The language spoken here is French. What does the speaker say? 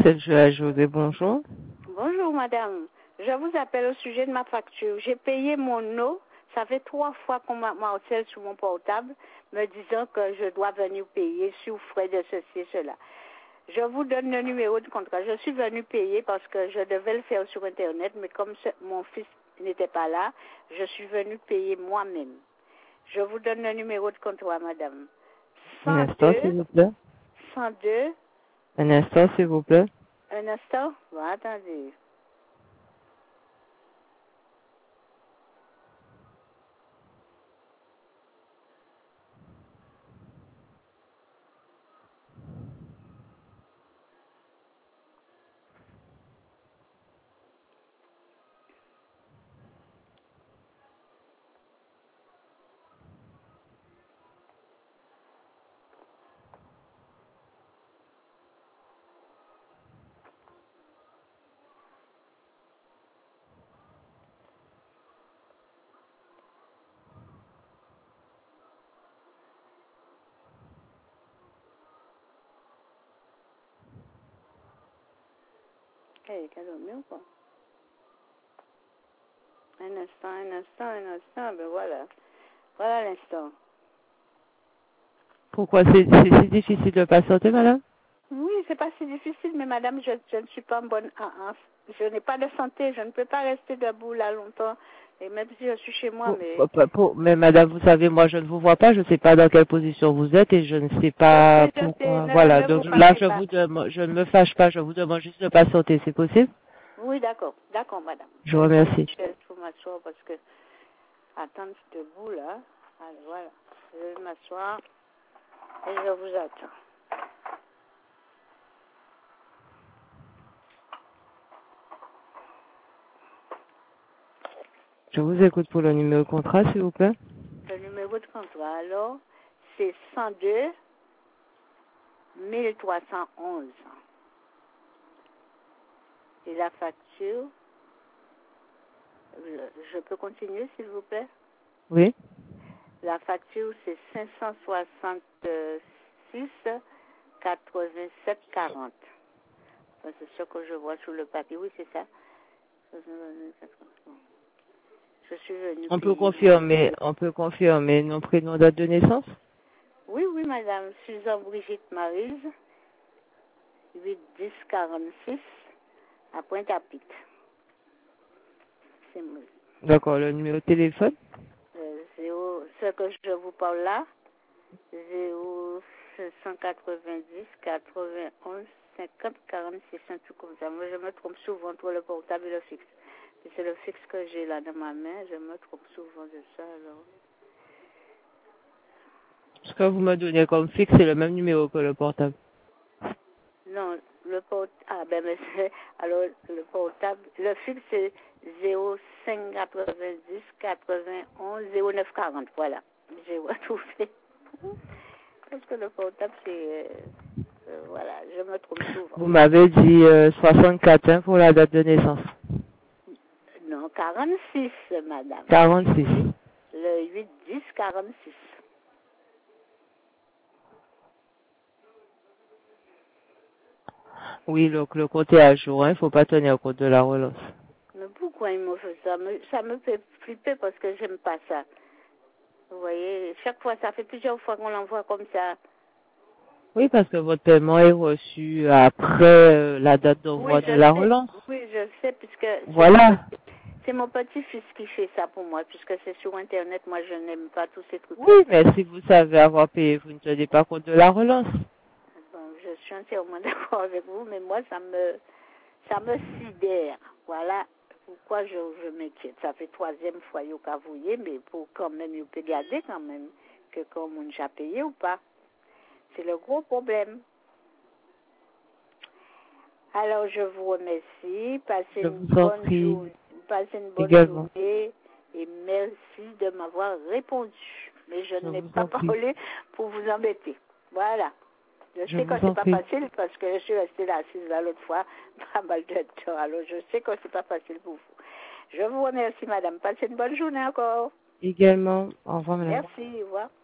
c'est Joël José, bonjour. Bonjour madame, je vous appelle au sujet de ma facture. J'ai payé mon eau, ça fait 3 fois qu'on m'harcèle sur mon portable, me disant que je dois venir payer sous frais de ceci et cela. Je vous donne le numéro de contrat. Je suis venue payer parce que je devais le faire sur Internet, mais comme mon fils n'était pas là, je suis venue payer moi-même. Je vous donne le numéro de contrat, madame. Un instant, s'il vous plaît. 102. Un instant, s'il vous plaît. Un instant? Bon, attendez. Hey, cadeau mieux quoi? Un instant, ben voilà. Voilà l'instant. Pourquoi c'est si difficile de patienter, madame? Oui, c'est pas si difficile, mais madame, je ne suis pas en bonne... je n'ai pas de santé, je ne peux pas rester debout là longtemps. Et même si je suis chez moi, Mais madame, vous savez, moi je ne vous vois pas, je ne sais pas dans quelle position vous êtes et je ne sais pas pourquoi. Voilà, donc là je ne me fâche pas, je vous demande juste de patienter, c'est possible? Oui, d'accord, madame. Je vous remercie. Je vais m'asseoir parce que... Attendre debout là. Allez, voilà. Je vais m'asseoir et je vous attends. Je vous écoute pour le numéro de contrat, s'il vous plaît. Le numéro de contrat, alors, c'est 102 1311. Et la facture, je peux continuer, s'il vous plaît? Oui. La facture, c'est 566 87 40. C'est ce que je vois sur le papier. Oui, c'est ça. Je suis venue On peut payer. confirmer nom, prénom, date de naissance? Oui, madame. Suzanne Brigitte Maryse, 81046, à Pointe-à-Pitre. C'est moi. D'accord, le numéro de téléphone? Ce que je vous parle là, 0 91 50 46, un truc comme ça. Moi, je me trompe souvent entre le portable et le fixe. Et c'est le fixe que j'ai là dans ma main, je me trompe souvent de ça, alors. Ce que vous me donnez comme fixe, c'est le même numéro que le portable. Non, le portable, alors le portable, le fixe c'est 05 90 91 09 40, voilà. J'ai retrouvé. Parce que le portable c'est, voilà, je me trompe souvent. Vous m'avez dit 64 hein, pour la date de naissance. Non, 46, madame. 46. Le 8-10 46. Oui, donc le compte est à jour, il ne faut pas tenir compte de la relance. Mais pourquoi ils m'ont fait ça? Ça me fait flipper parce que j'aime pas ça. Vous voyez, chaque fois, ça fait plusieurs fois qu'on l'envoie comme ça. Oui, parce que votre paiement est reçu après la date d'envoi de la relance. Oui, je sais, puisque voilà. C'est mon petit-fils qui fait ça pour moi, puisque c'est sur Internet. Moi, je n'aime pas tous ces trucs. Oui, mais si vous savez avoir payé, vous ne tenez pas compte de la relance. Bon, je suis entièrement d'accord avec vous, mais moi, ça me sidère. Voilà pourquoi je m'inquiète. Ça fait 3e fois que vous voyez, mais pour quand même, vous pouvez garder quand même que quand on a payé ou pas. C'est le gros problème. Alors, je vous remercie. Passez une bonne journée et merci de m'avoir répondu. Mais je n'ai pas parlé pour vous embêter. Voilà. Je sais que c'est pas facile parce que je suis restée là assise là l'autre fois pas mal de temps. Alors, je sais que c'est pas facile pour vous. Je vous remercie, madame. Passez une bonne journée encore. Également. Au revoir, madame. Merci. Au revoir.